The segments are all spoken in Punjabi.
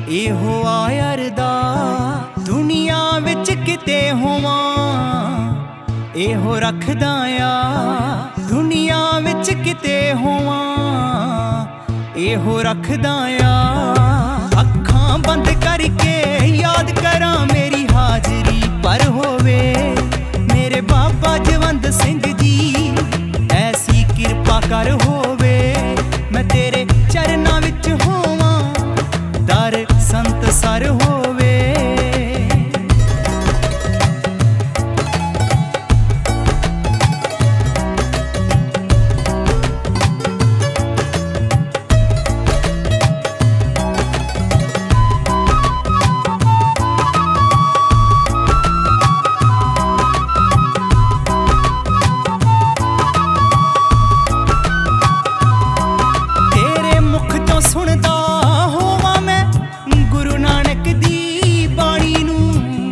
ਇਹੋ ਆ ਅਰਦਾਸ ਦੁਨੀਆ ਵਿੱਚ ਕਿਤੇ ਹੋਵਾਂ, ਇਹੋ ਰੱਖਦਾ ਆ ਦੁਨੀਆ ਵਿੱਚ ਕਿਤੇ ਹੋਵਾਂ, ਇਹੋ ਰੱਖਦਾ ਆ। ਅੱਖਾਂ ਬੰਦ ਕਰਕੇ ਯਾਦ ਕਰਾਂ ਮੇਰੀ ਹਾਜ਼ਰੀ ਪਰ ਹੋਵੇ ਮੇਰੇ ਬਾਬਾ ਜਵੰਦ ਸਿੰਘ ਜੀ, ਐਸੀ ਕਿਰਪਾ ਕਰ ਹੋਵੇ ਮੈਂ ਤੇਰੇ ਚਰਨਾਂ ਵਿੱਚ ਹੋਵਾਂ, ਦਰ ਸੰਤ ਸਰ ਹੋਵੇ। ਸੁਣਦਾ ਹੋਵਾਂ ਮੈਂ ਗੁਰੂ ਨਾਨਕ ਦੀ ਬਾਣੀ ਨੂੰ,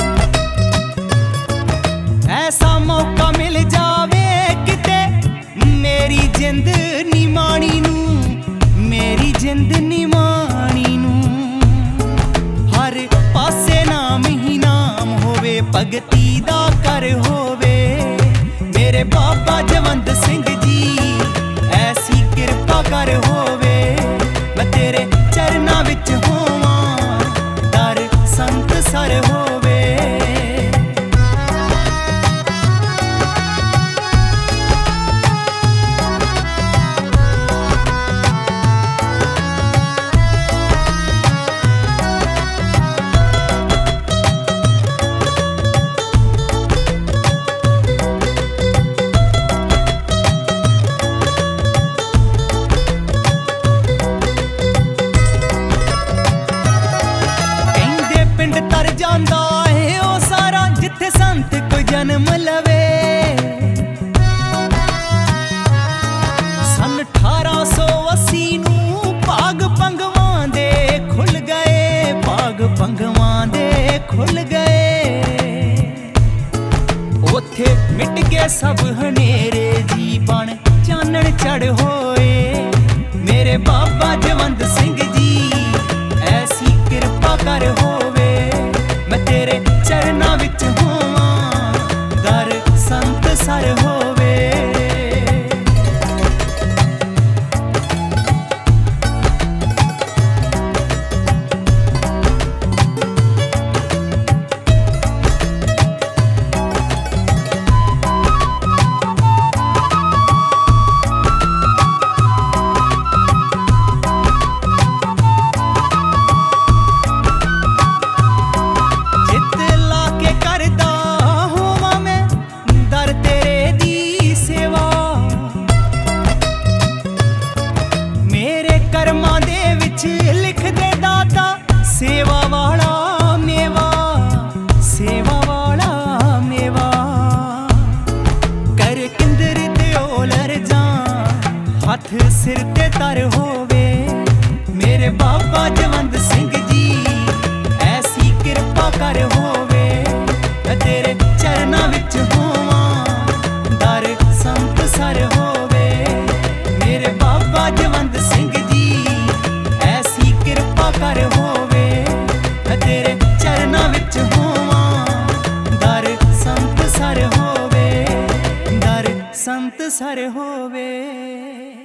ਐਸਾ ਮੌਕਾ ਮਿਲ ਜਾਵੇ ਕਿਤੇ ਮੇਰੀ ਜਿੰਦ ਨਿਮਾਣੀ ਨੂੰ, ਮੇਰੀ ਜਿੰਦ ਨਿਮਾਣੀ ਨੂੰ। ਹਰ ਪਾਸੇ ਨਾਮ ਹੀ ਨਾਮ ਹੋਵੇ, ਭਗਤੀ ਦਾ ਕਰ ਹੋਵੇ ਮੇਰੇ ਬਾਬਾ ਜਵੰਦ ਸਿੰਘ ਜੀ, ਐਸੀ ਕਿਰਪਾ ਕਰ ਹੋਵੇ ਮੈਂ ਤੇਰੇ ਚਰਨਾਂ ਵਿੱਚ ਹੋਵਾਂ, ਦਰ ਸੰਤ ਸਰ ਹੋਵੇ। ਜਾਂਦਾ ਏ ਉਹ ਸਾਰਾ ਜਿੱਥੇ ਸੰਤ ਕੋਈ ਜਨਮ ਲਵੇ, ਸੰਨ 1880 ਨੂੰ ਭਾਗ ਭੰਗਵਾਂ ਦੇ ਖੁੱਲ ਗਏ, ਭਾਗ ਭੰਗਵਾਂ ਦੇ ਖੁੱਲ ਗਏ। ਉੱਥੇ ਮਿਟ ਗਏ ਸਭ ਹਨੇਰੇ ਜੀ ਬਣ ਚਾਨਣ ਚੜ ਹੋਏ ਮੇਰੇ ਬਾਬਾ ਜਵੰਦ ਸਿੰਘ ਜੀ, ਐਸੀ ਕਿਰਪਾ ਕਰ ਹੋਵੇ ਮੈਂ ਤੇਰੇ ਚਰਨਾਂ ਵਿੱਚ ਹੋਵਾਂ, ਦਰ ਸੰਤ ਸਰ ਹੋਵੇ। ਕਰਮਾਂ ਦੇ ਵਿੱਚ ਲਿਖ ਦੇ ਦਾਤਾ ਸੇਵਾ ਵਾਲਾ ਮੇਵਾ, ਸੇਵਾ ਵਾਲਾ ਮੇਵਾ। ਕਰ ਕਿੰਦਰ ਦਿਓ ਲਰਜਾਂ ਹੱਥ ਸਿਰ ਤੇ ਤਰ ਹੋਵੇ ਮੇਰੇ ਬਾਬਾ ਜਵੰਦ ਸਿੰਘ ਜੀ, ਐਸੀ ਕਿਰਪਾ ਕਰ ਹੋਵੇ ਮੈਂ ਤੇਰੇ ਚਰਨਾਂ ਵਿੱਚ ਹੋਵਾਂ, ਦਰ ਸੰਤ ਸਰ ਹੋਵੇ ਮੇਰੇ ਬਾਬਾ ਜਵੰਦ ਸਿੰਘ ਜੀ, ਐਸੀ ਕਿਰਪਾ ਕਰ ਹੋਵੇ ਮੈਂ ਤੇਰੇ ਚਰਨਾਂ ਵਿੱਚ ਹੋਵਾਂ, ਦਰ ਸੰਤ ਸਰ ਹੋਵੇ, ਦਰ ਸੰਤ ਸਰ ਹੋਵੇ।